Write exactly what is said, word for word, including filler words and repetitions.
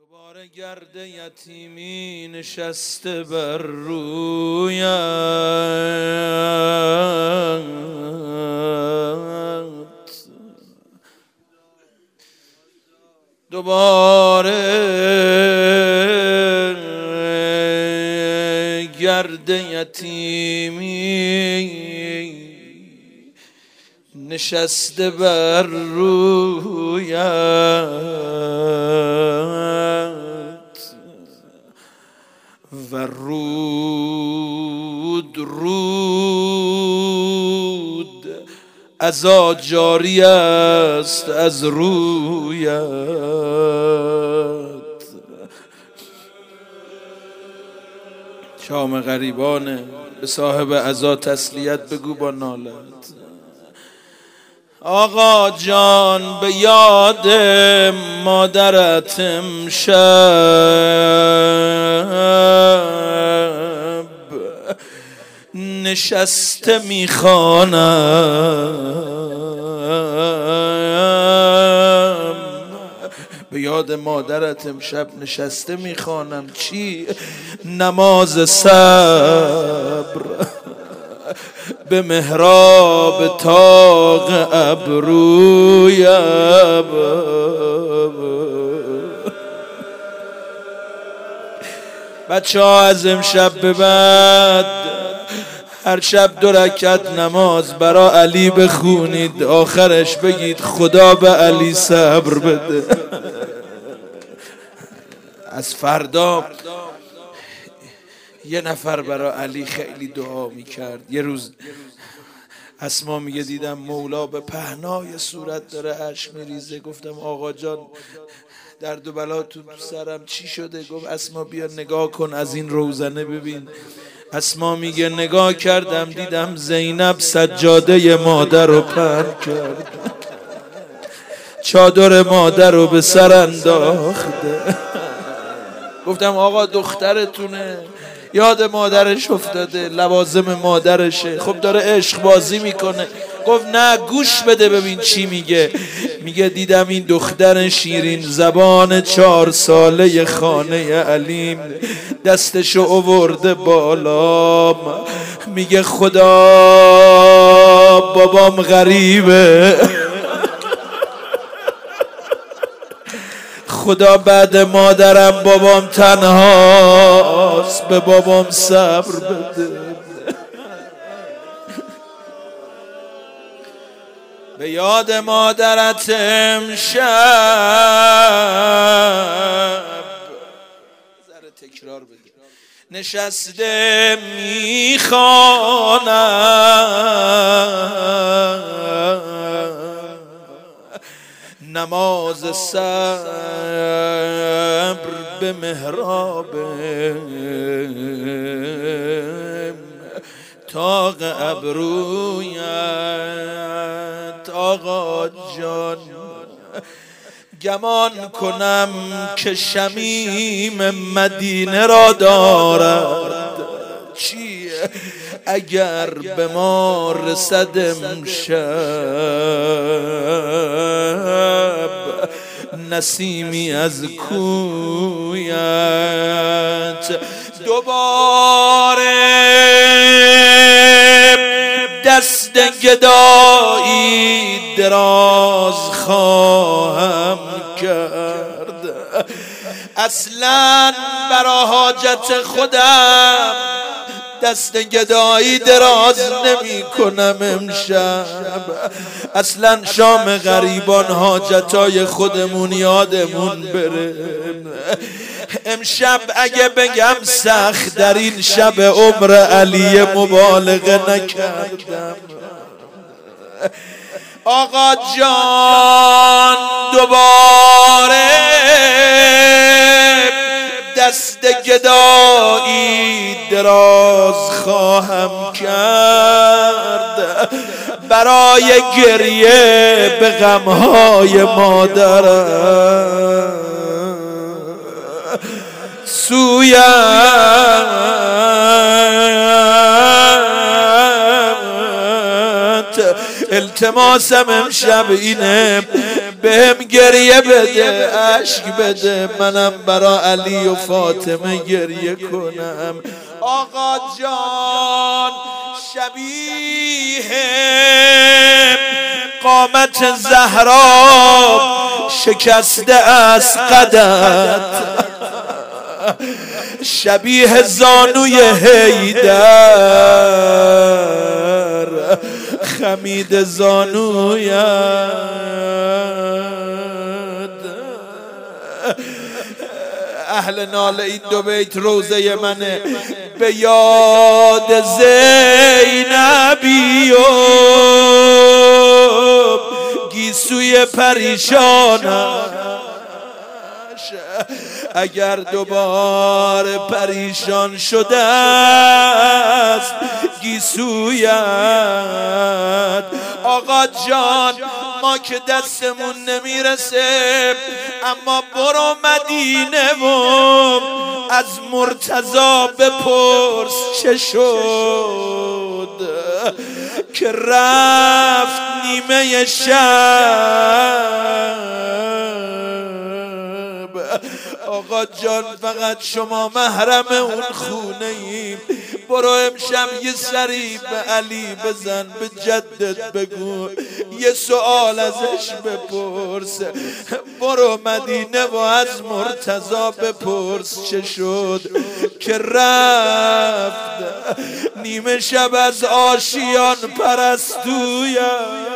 دوباره گرد یتیمی نشسته بر رویت، دوباره گرد یتیمی نشسته بر رویت و رود رود عزا جاری است از رویت. شام غریبانه به صاحب عزا تسلیت بگو با نالت. آقا جان به یاد مادرت امشب نشسته میخوانم، به یاد مادرت امشب نشسته میخوانم. چی؟ نماز صبر به محراب طاق ابرویم. بچه ها از امشب به بعد هر شب دو رکعت نماز برا علی بخونید، آخرش بگید خدا به علی صبر بده. از فردا یه نفر برای علی خیلی دعا میکرد. یه روز اسما میگه دیدم مولا به پهنای صورت داره اشک میریزه. گفتم آقا جان درد و بلا تو سرم چی شده؟ گفت اسما بیا نگاه کن از این روزنه ببین. اسما میگه نگاه کردم دیدم زینب سجاده مادر رو پهن کرد، چادر مادر رو به سر انداخته. گفتم آقا دخترتونه، یاد مادرش افتاده، لوازم مادرشه، خب داره عشق بازی میکنه. گفت نه گوش بده ببین چی میگه. میگه دیدم این دختر شیرین زبان چهار ساله خانه علیم دستشو آورده بالا، میگه خدا بابام غریبه، خدا بعد مادرم بابام تنهاست، به بابام صبر بده. به یاد مادرت امشب ذره تکرار بده نشسته میخوانم، نماز صبر به محراب طاق ابرویت. آقا جان گمان کنم که شمیم مدینه را دارد، چی اگر به ما رسد امشب نسیمی از کویت. دوباره دست گدایی دراز خواهم کرد، اصلا برا حاجت خودم دست گدایی دراز نمی کنم امشب. اصلا شام غریبان حاجتای خودمون یادمون بره. امشب اگه بگم سخت در این شب عمر علی مبالغه نکردم. آقا جان دوباره دست گدایی دراز خواهم کرد برای گریه به غمهای مادرم. سویت التماسم امشب اینه بهم گریه بده، عشق بده، منم برا علی و فاطمه گریه کنم. آقا جان شبیه قامت زهرا شکسته از قدت، شبیه زانوی حیدر خمید زانویت. اهل ناله این دو بیت روزه منه. به یاد زینبی و گیسوی پریشانش، اگر دوباره پریشان شده است گیسویت. آقا جان ما که دستمون نمیرسه، اما برو مدینه و از مرتضی بپرس چه شد که رفت نیمه شب. آقا جان فقط شما محرم اون خونه ایم، برو امشب یه سری به علی بزن، به جدت بگو، یه سؤال ازش بپرس. برو مدینه و از مرتضی بپرس چه شد که رفت نیمه شب از آشیان پرستویم.